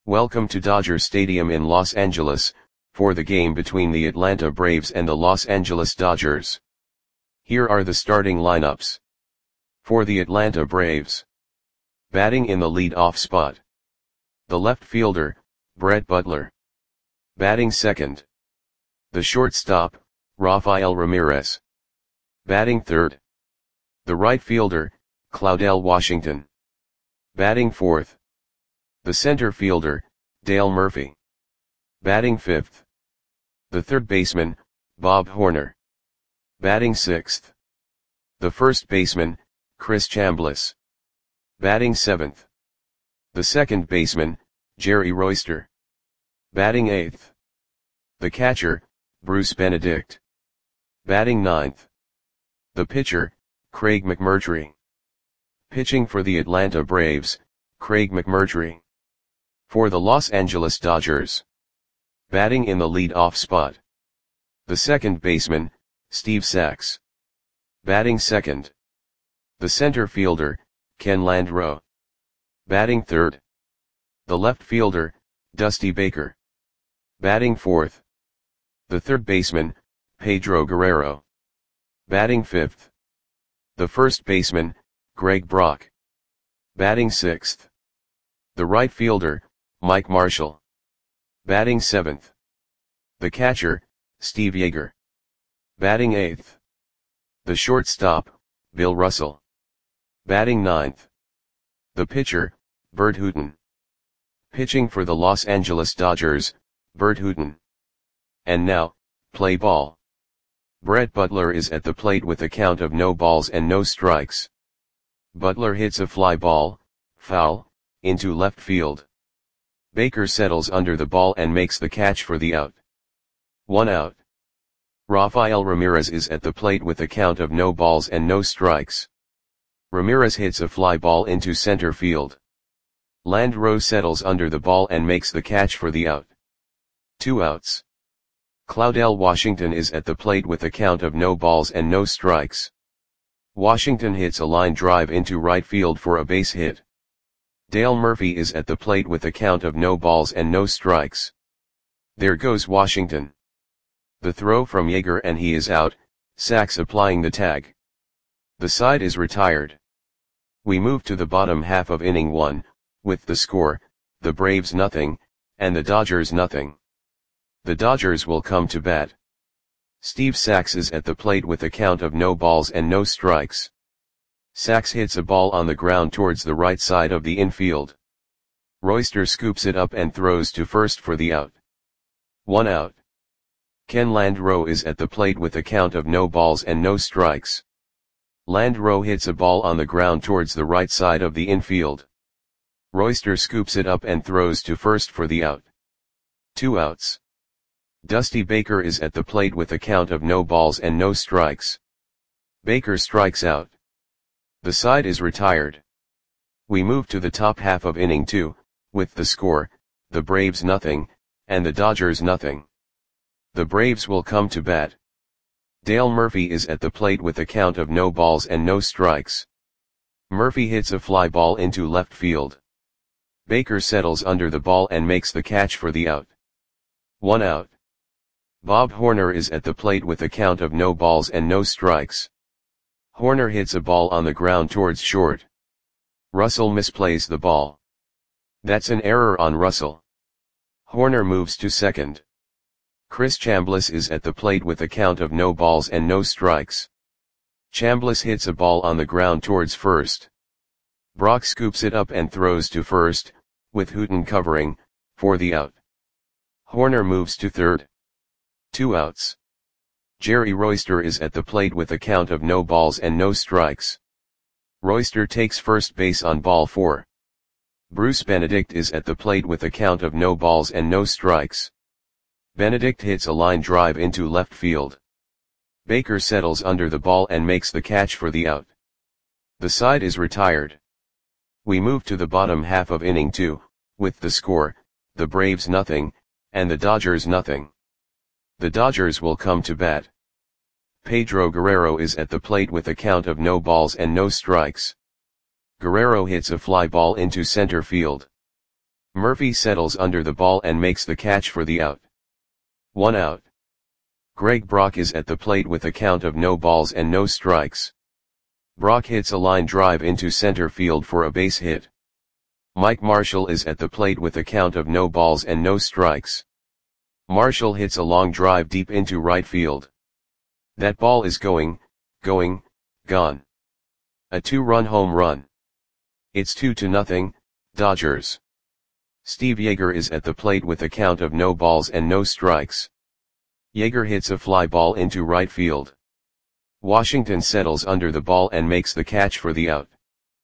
Welcome to Dodger Stadium in Los Angeles, for the game between the Atlanta Braves and the Los Angeles Dodgers. Here are the starting lineups. For the Atlanta Braves. Batting in the lead-off spot. The left fielder, Brett Butler. Batting second. The shortstop, Rafael Ramirez. Batting third. The right fielder, Claudell Washington. Batting fourth. The center fielder, Dale Murphy. Batting fifth. The third baseman, Bob Horner. Batting sixth. The first baseman, Chris Chambliss. Batting seventh. The second baseman, Jerry Royster. Batting eighth. The catcher, Bruce Benedict. Batting ninth. The pitcher, Craig McMurtry. Pitching for the Atlanta Braves, Craig McMurtry. For the Los Angeles Dodgers. Batting in the lead-off spot. The second baseman, Steve Sax. Batting second. The center fielder, Ken Landreaux. Batting third. The left fielder, Dusty Baker. Batting fourth. The third baseman, Pedro Guerrero. Batting fifth. The first baseman, Greg Brock. Batting sixth. The right fielder, Mike Marshall. Batting seventh. The catcher, Steve Yeager. Batting eighth. The shortstop, Bill Russell. Batting ninth. The pitcher, Bert Hooton. Pitching for the Los Angeles Dodgers, Bert Hooton. And now, play ball. Brett Butler is at the plate with a count of no balls and no strikes. Butler hits a fly ball, foul, into left field. Baker settles under the ball and makes the catch for the out. 1 out. Rafael Ramirez is at the plate with a count of no balls and no strikes. Ramirez hits a fly ball into center field. Landreaux settles under the ball and makes the catch for the out. 2 outs. Claudell Washington is at the plate with a count of no balls and no strikes. Washington hits a line drive into right field for a base hit. Dale Murphy is at the plate with a count of no balls and no strikes. There goes Washington. The throw from Yeager and he is out, Sax applying the tag. The side is retired. We move to the bottom half of inning 1, with the score, the Braves nothing, and the Dodgers nothing. The Dodgers will come to bat. Steve Sax is at the plate with a count of no balls and no strikes. Sax hits a ball on the ground towards the right side of the infield. Royster scoops it up and throws to first for the out. 1 out. Ken Landreaux is at the plate with a count of no balls and no strikes. Landreaux hits a ball on the ground towards the right side of the infield. Royster scoops it up and throws to first for the out. 2 outs. Dusty Baker is at the plate with a count of no balls and no strikes. Baker strikes out. The side is retired. We move to the top half of inning 2, with the score, the Braves nothing, and the Dodgers nothing. The Braves will come to bat. Dale Murphy is at the plate with a count of no balls and no strikes. Murphy hits a fly ball into left field. Baker settles under the ball and makes the catch for the out. 1 out. Bob Horner is at the plate with a count of no balls and no strikes. Horner hits a ball on the ground towards short. Russell misplays the ball. That's an error on Russell. Horner moves to second. Chris Chambliss is at the plate with a count of no balls and no strikes. Chambliss hits a ball on the ground towards first. Brock scoops it up and throws to first, with Hooton covering, for the out. Horner moves to third. 2 outs. Jerry Royster is at the plate with a count of no balls and no strikes. Royster takes first base on ball 4. Bruce Benedict is at the plate with a count of no balls and no strikes. Benedict hits a line drive into left field. Baker settles under the ball and makes the catch for the out. The side is retired. We move to the bottom half of inning 2, with the score, the Braves nothing, and the Dodgers nothing. The Dodgers will come to bat. Pedro Guerrero is at the plate with a count of no balls and no strikes. Guerrero hits a fly ball into center field. Murphy settles under the ball and makes the catch for the out. 1 out. Greg Brock is at the plate with a count of no balls and no strikes. Brock hits a line drive into center field for a base hit. Mike Marshall is at the plate with a count of no balls and no strikes. Marshall hits a long drive deep into right field. That ball is going, gone. A 2-run home run. It's 2-0, Dodgers. Steve Yeager is at the plate with a count of no balls and no strikes. Yeager hits a fly ball into right field. Washington settles under the ball and makes the catch for the out.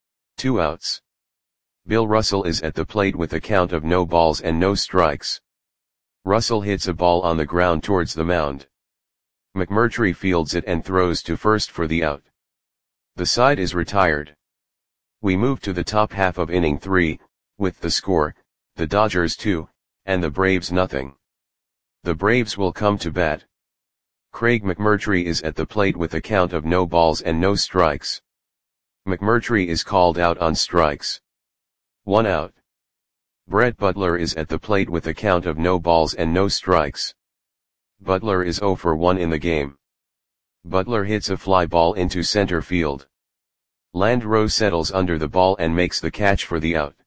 2 outs. Bill Russell is at the plate with a count of no balls and no strikes. Russell hits a ball on the ground towards the mound. McMurtry fields it and throws to first for the out. The side is retired. We move to the top half of inning 3, with the score, the Dodgers 2, and the Braves nothing. The Braves will come to bat. Craig McMurtry is at the plate with a count of no balls and no strikes. McMurtry is called out on strikes. 1 out. Brett Butler is at the plate with a count of no balls and no strikes. Butler is 0 for 1 in the game. Butler hits a fly ball into center field. Landreau settles under the ball and makes the catch for the out.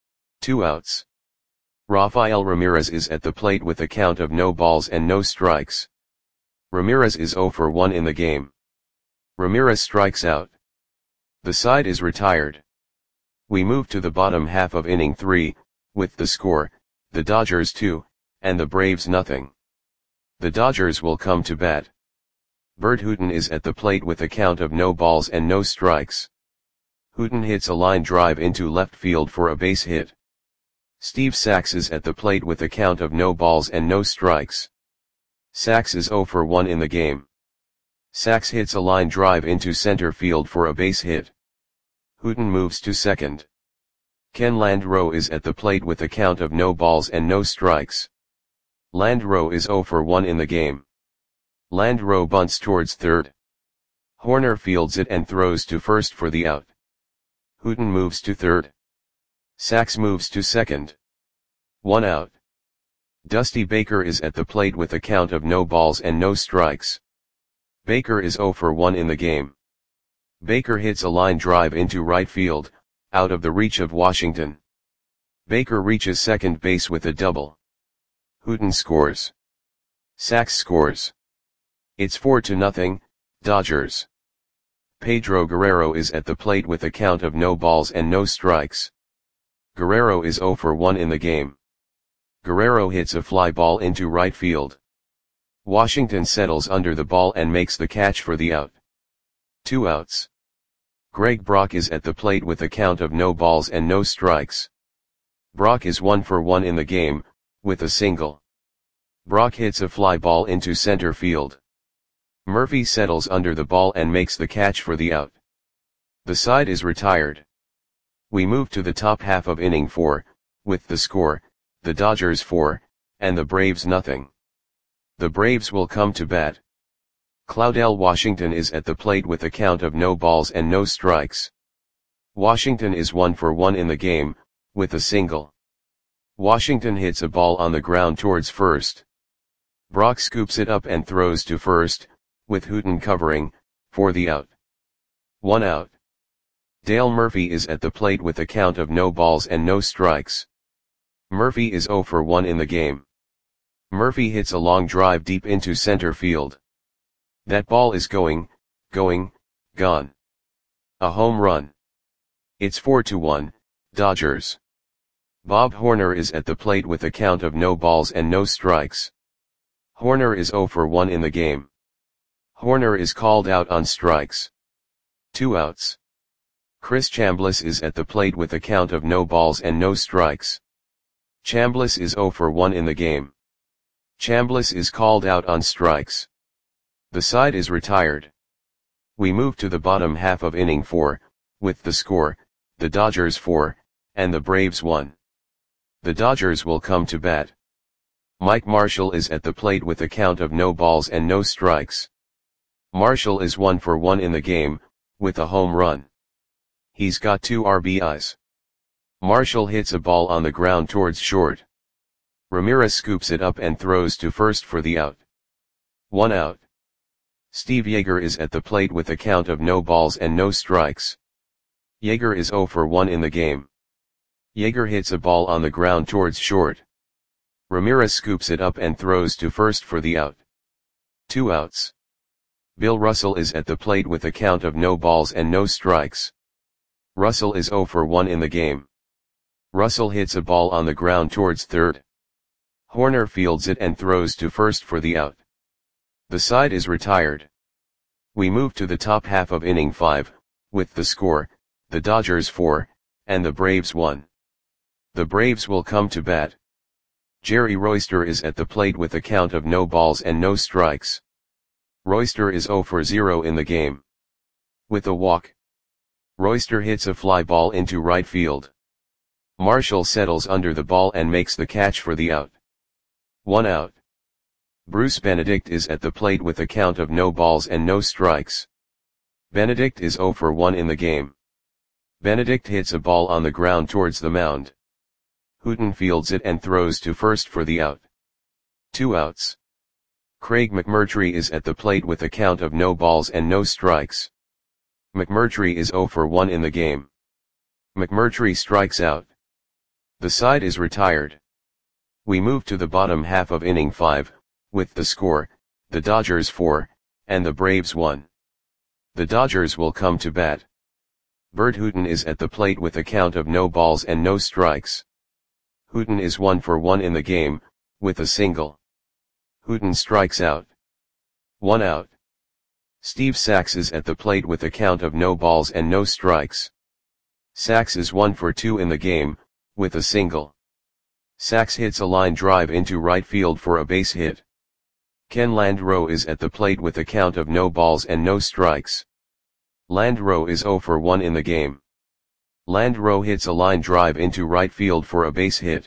2 outs. Rafael Ramirez is at the plate with a count of no balls and no strikes. Ramirez is 0 for 1 in the game. Ramirez strikes out. The side is retired. We move to the bottom half of inning 3, with the score, the Dodgers 2, and the Braves nothing. The Dodgers will come to bat. Bert Hooton is at the plate with a count of no balls and no strikes. Hooton hits a line drive into left field for a base hit. Steve Sax is at the plate with a count of no balls and no strikes. Sax is 0 for 1 in the game. Sax hits a line drive into center field for a base hit. Hooton moves to second. Ken Landreau is at the plate with a count of no balls and no strikes. Landreau is 0 for 1 in the game. Landreau bunts towards third. Horner fields it and throws to first for the out. Hooton moves to third. Sax moves to second. 1 out. Dusty Baker is at the plate with a count of no balls and no strikes. Baker is 0 for 1 in the game. Baker hits a line drive into right field, out of the reach of Washington. Baker reaches second base with a double. Hooton scores. Sax scores. It's 4-0, Dodgers. Pedro Guerrero is at the plate with a count of no balls and no strikes. Guerrero is 0 for 1 in the game. Guerrero hits a fly ball into right field. Washington settles under the ball and makes the catch for the out. 2 outs. Greg Brock is at the plate with a count of no balls and no strikes. Brock is 1 for 1 in the game, with a single. Brock hits a fly ball into center field. Murphy settles under the ball and makes the catch for the out. The side is retired. We move to the top half of inning 4, with the score, the Dodgers 4, and the Braves nothing. The Braves will come to bat. Claudell Washington is at the plate with a count of no balls and no strikes. Washington is 1 for 1 in the game, with a single. Washington hits a ball on the ground towards first. Brock scoops it up and throws to first, with Hooton covering, for the out. 1 out. Dale Murphy is at the plate with a count of no balls and no strikes. Murphy is 0 for 1 in the game. Murphy hits a long drive deep into center field. That ball is going, gone. A home run. It's 4-1, Dodgers. Bob Horner is at the plate with a count of no balls and no strikes. Horner is 0 for 1 in the game. Horner is called out on strikes. 2 outs. Chris Chambliss is at the plate with a count of no balls and no strikes. Chambliss is 0 for 1 in the game. Chambliss is called out on strikes. The side is retired. We move to the bottom half of inning 4, with the score, the Dodgers 4, and the Braves 1. The Dodgers will come to bat. Mike Marshall is at the plate with a count of no balls and no strikes. Marshall is 1 for 1 in the game, with a home run. He's got 2 RBIs. Marshall hits a ball on the ground towards short. Ramirez scoops it up and throws to first for the out. 1 out. Steve Yeager is at the plate with a count of no balls and no strikes. Yeager is 0 for 1 in the game. Yeager hits a ball on the ground towards short. Ramirez scoops it up and throws to first for the out. 2 outs. Bill Russell is at the plate with a count of no balls and no strikes. Russell is 0 for 1 in the game. Russell hits a ball on the ground towards third. Horner fields it and throws to first for the out. The side is retired. We move to the top half of inning 5, with the score, the Dodgers 4, and the Braves 1. The Braves will come to bat. Jerry Royster is at the plate with a count of no balls and no strikes. Royster is 0 for 0 in the game. With a walk, Royster hits a fly ball into right field. Marshall settles under the ball and makes the catch for the out. 1 out. Bruce Benedict is at the plate with a count of no balls and no strikes. Benedict is 0 for 1 in the game. Benedict hits a ball on the ground towards the mound. Hooton fields it and throws to first for the out. 2 outs. Craig McMurtry is at the plate with a count of no balls and no strikes. McMurtry is 0 for 1 in the game. McMurtry strikes out. The side is retired. We move to the bottom half of inning 5, with the score, the Dodgers 4, and the Braves 1. The Dodgers will come to bat. Bert Hooton is at the plate with a count of no balls and no strikes. Hooton is 1 for 1 in the game, with a single. Hooton strikes out. 1 out. Steve Sax is at the plate with a count of no balls and no strikes. Sax is 1 for 2 in the game, with a single. Sax hits a line drive into right field for a base hit. Ken Landreau is at the plate with a count of no balls and no strikes. Landreau is 0 for 1 in the game. Landreau hits a line drive into right field for a base hit.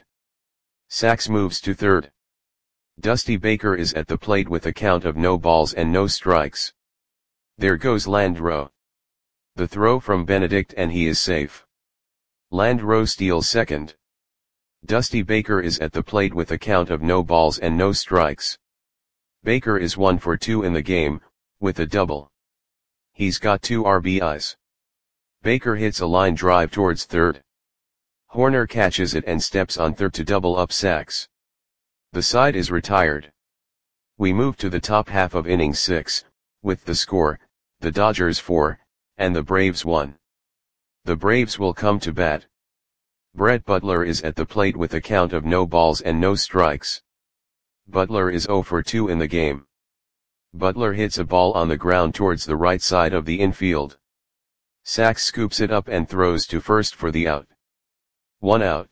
Sax moves to third. Dusty Baker is at the plate with a count of no balls and no strikes. There goes Landreau. The throw from Benedict and he is safe. Landreau steals second. Dusty Baker is at the plate with a count of no balls and no strikes. Baker is 1 for 2 in the game, with a double. He's got 2 RBIs. Baker hits a line drive towards third. Horner catches it and steps on third to double up Sax. The side is retired. We move to the top half of inning 6, with the score, the Dodgers 4, and the Braves 1. The Braves will come to bat. Brett Butler is at the plate with a count of no balls and no strikes. Butler is 0 for 2 in the game. Butler hits a ball on the ground towards the right side of the infield. Sax scoops it up and throws to first for the out. 1 out.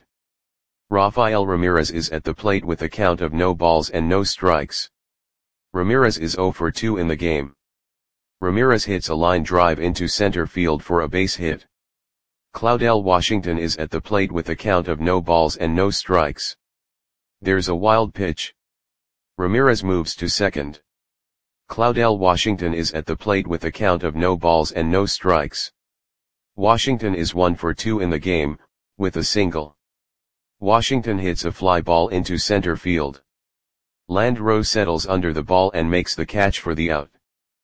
Rafael Ramirez is at the plate with a count of no balls and no strikes. Ramirez is 0 for 2 in the game. Ramirez hits a line drive into center field for a base hit. Claudel Washington is at the plate with a count of no balls and no strikes. There's a wild pitch. Ramirez moves to second. Claudel Washington is at the plate with a count of no balls and no strikes. Washington is 1 for 2 in the game, with a single. Washington hits a fly ball into center field. Landreau settles under the ball and makes the catch for the out.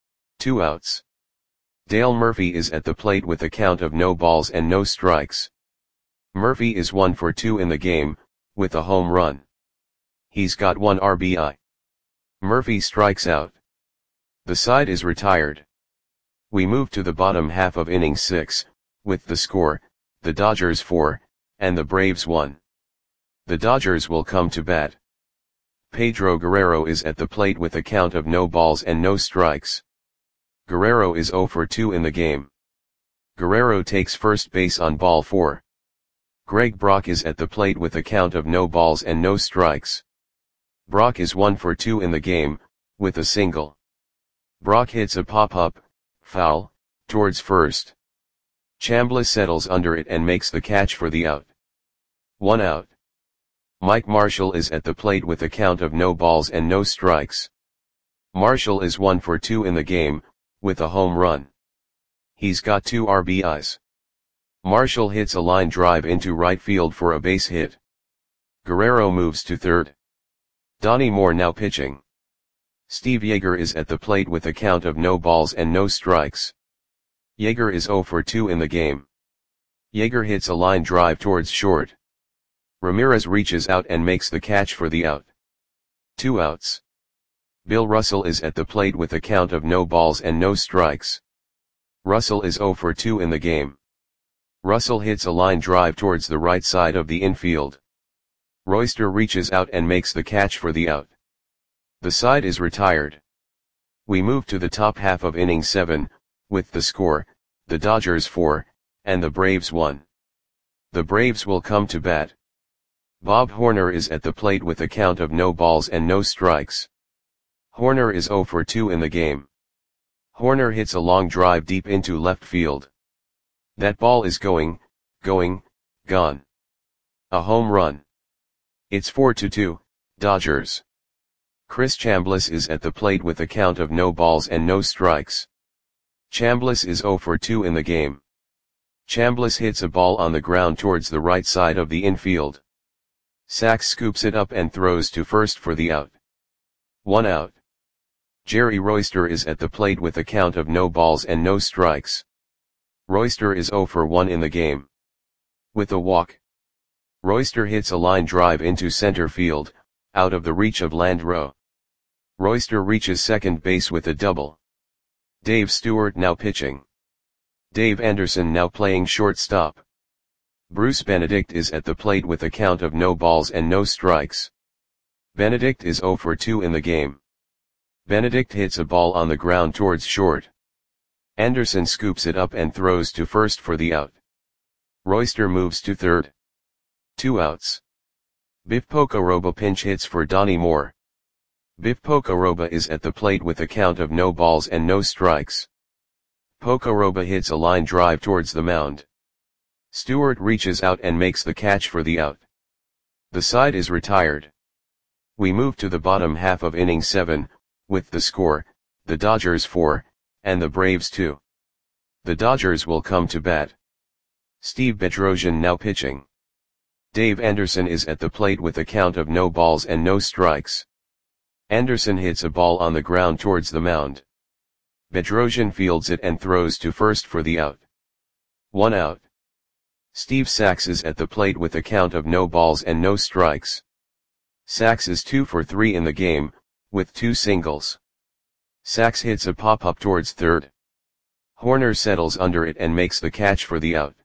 2 outs. Dale Murphy is at the plate with a count of no balls and no strikes. Murphy is 1 for 2 in the game, with a home run. He's got 1 RBI. Murphy strikes out. The side is retired. We move to the bottom half of inning 6, with the score, the Dodgers 4, and the Braves 1. The Dodgers will come to bat. Pedro Guerrero is at the plate with a count of no balls and no strikes. Guerrero is 0 for 2 in the game. Guerrero takes first base on ball 4. Greg Brock is at the plate with a count of no balls and no strikes. Brock is 1 for 2 in the game, with a single. Brock hits a pop-up, foul, towards first. Chambliss settles under it and makes the catch for the out. 1 out. Mike Marshall is at the plate with a count of no balls and no strikes. Marshall is 1 for 2 in the game, with a home run. He's got 2 RBIs. Marshall hits a line drive into right field for a base hit. Guerrero moves to third. Donnie Moore now pitching. Steve Yeager is at the plate with a count of no balls and no strikes. Yeager is 0 for 2 in the game. Yeager hits a line drive towards short. Ramirez reaches out and makes the catch for the out. 2 outs. Bill Russell is at the plate with a count of no balls and no strikes. Russell is 0 for 2 in the game. Russell hits a line drive towards the right side of the infield. Royster reaches out and makes the catch for the out. The side is retired. We move to the top half of inning 7, with the score, the Dodgers 4, and the Braves 1. The Braves will come to bat. Bob Horner is at the plate with a count of no balls and no strikes. Horner is 0 for 2 in the game. Horner hits a long drive deep into left field. That ball is gone. A home run. It's 4-2, Dodgers. Chris Chambliss is at the plate with a count of no balls and no strikes. Chambliss is 0 for 2 in the game. Chambliss hits a ball on the ground towards the right side of the infield. Sachs scoops it up and throws to first for the out. 1 out. Jerry Royster is at the plate with a count of no balls and no strikes. Royster is 0 for 1 in the game. With a walk. Royster hits a line drive into center field, out of the reach of Landreau. Royster reaches second base with a double. Dave Stewart now pitching. Dave Anderson now playing shortstop. Bruce Benedict is at the plate with a count of no balls and no strikes. Benedict is 0 for 2 in the game. Benedict hits a ball on the ground towards short. Anderson scoops it up and throws to first for the out. Royster moves to third. 2 outs. Biff Pocoroba pinch hits for Donnie Moore. Biff Pocoroba is at the plate with a count of no balls and no strikes. Pocoroba hits a line drive towards the mound. Stewart reaches out and makes the catch for the out. The side is retired. We move to the bottom half of inning 7, with the score, the Dodgers 4, and the Braves 2. The Dodgers will come to bat. Steve Bedrosian now pitching. Dave Anderson is at the plate with a count of no balls and no strikes. Anderson hits a ball on the ground towards the mound. Bedrosian fields it and throws to first for the out. 1 out. Steve Sachs is at the plate with a count of no balls and no strikes. Sachs is 2 for 3 in the game, with 2 singles. Sachs hits a pop-up towards third. Horner settles under it and makes the catch for the out.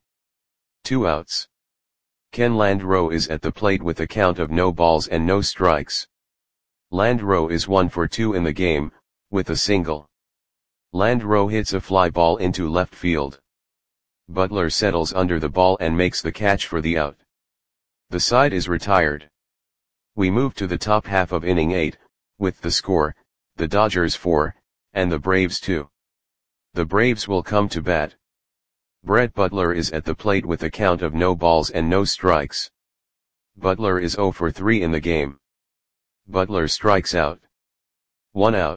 2 outs. Ken Landreau is at the plate with a count of no balls and no strikes. Landreau is 1 for 2 in the game, with a single. Landreau hits a fly ball into left field. Butler settles under the ball and makes the catch for the out. The side is retired. We move to the top half of inning 8, with the score, the Dodgers 4, and the Braves 2. The Braves will come to bat. Brett Butler is at the plate with a count of no balls and no strikes. Butler is 0 for 3 in the game. Butler strikes out. 1 out.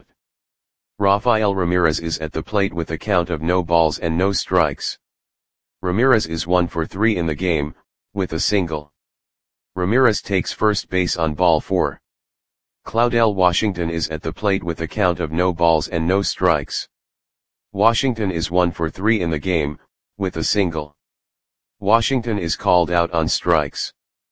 Rafael Ramirez is at the plate with a count of no balls and no strikes. Ramirez is 1 for 3 in the game, with a single. Ramirez takes first base on ball 4. Claudell Washington is at the plate with a count of no balls and no strikes. Washington is 1 for 3 in the game, with a single. Washington is called out on strikes.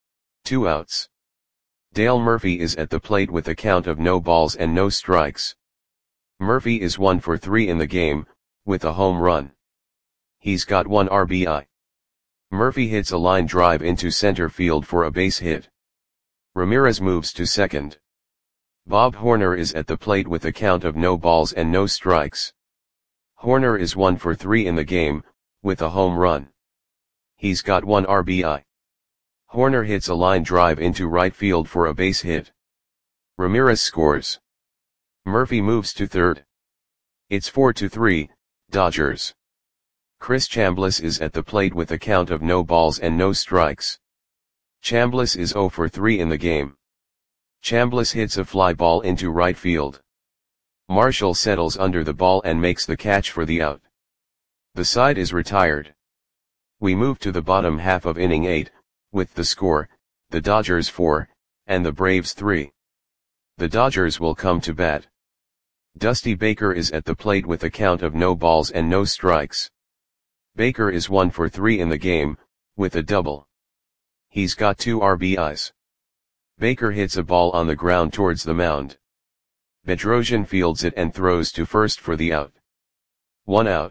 2 outs. Dale Murphy is at the plate with a count of no balls and no strikes. Murphy is 1 for 3 in the game, with a home run. He's got 1 RBI. Murphy hits a line drive into center field for a base hit. Ramirez moves to second. Bob Horner is at the plate with a count of no balls and no strikes. Horner is 1 for 3 in the game, with a home run. He's got 1 RBI. Horner hits a line drive into right field for a base hit. Ramirez scores. Murphy moves to third. It's 4-3, Dodgers. Chris Chambliss is at the plate with a count of no balls and no strikes. Chambliss is 0 for 3 in the game. Chambliss hits a fly ball into right field. Marshall settles under the ball and makes the catch for the out. The side is retired. We move to the bottom half of inning 8, with the score, the Dodgers 4, and the Braves 3. The Dodgers will come to bat. Dusty Baker is at the plate with a count of no balls and no strikes. Baker is 1 for 3 in the game, with a double. He's got 2 RBIs. Baker hits a ball on the ground towards the mound. Bedrosian fields it and throws to first for the out. 1 out.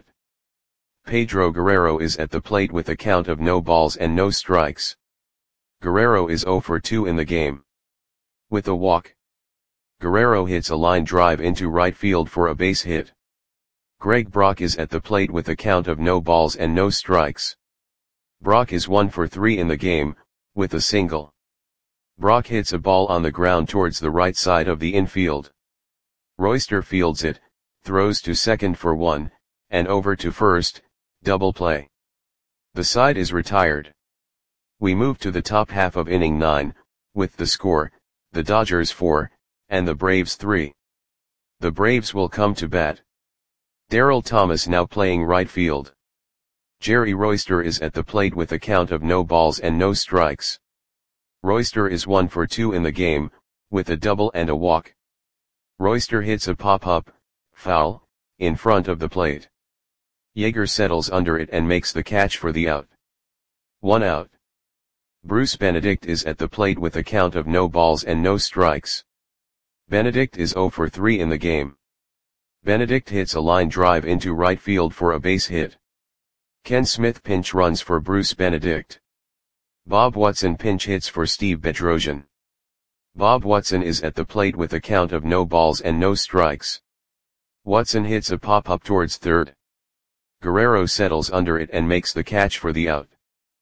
Pedro Guerrero is at the plate with a count of no balls and no strikes. Guerrero is 0 for 2 in the game. With a walk. Guerrero hits a line drive into right field for a base hit. Greg Brock is at the plate with a count of no balls and no strikes. Brock is 1 for 3 in the game, with a single. Brock hits a ball on the ground towards the right side of the infield. Royster fields it, throws to second for 1, and over to first, double play. The side is retired. We move to the top half of inning 9, with the score, the Dodgers 4, and the Braves 3. The Braves will come to bat. Darryl Thomas now playing right field. Jerry Royster is at the plate with a count of no balls and no strikes. Royster is 1 for 2 in the game, with a double and a walk. Royster hits a pop-up, foul, in front of the plate. Yeager settles under it and makes the catch for the out. 1 out. Bruce Benedict is at the plate with a count of no balls and no strikes. Benedict is 0 for 3 in the game. Benedict hits a line drive into right field for a base hit. Ken Smith pinch runs for Bruce Benedict. Bob Watson pinch hits for Steve Bedrosian. Bob Watson is at the plate with a count of no balls and no strikes. Watson hits a pop-up towards third. Guerrero settles under it and makes the catch for the out.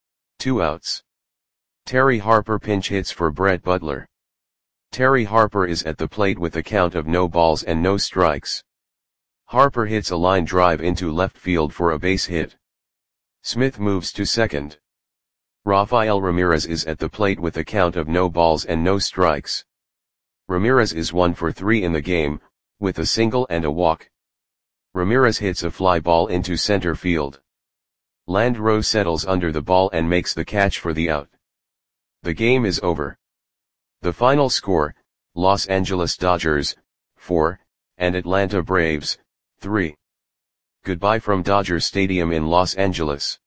2 outs. Terry Harper pinch hits for Brett Butler. Terry Harper is at the plate with a count of no balls and no strikes. Harper hits a line drive into left field for a base hit. Smith moves to second. Rafael Ramirez is at the plate with a count of no balls and no strikes. Ramirez is 1 for 3 in the game, with a single and a walk. Ramirez hits a fly ball into center field. Landreau settles under the ball and makes the catch for the out. The game is over. The final score, Los Angeles Dodgers, 4, and Atlanta Braves, 3. Goodbye from Dodger Stadium in Los Angeles.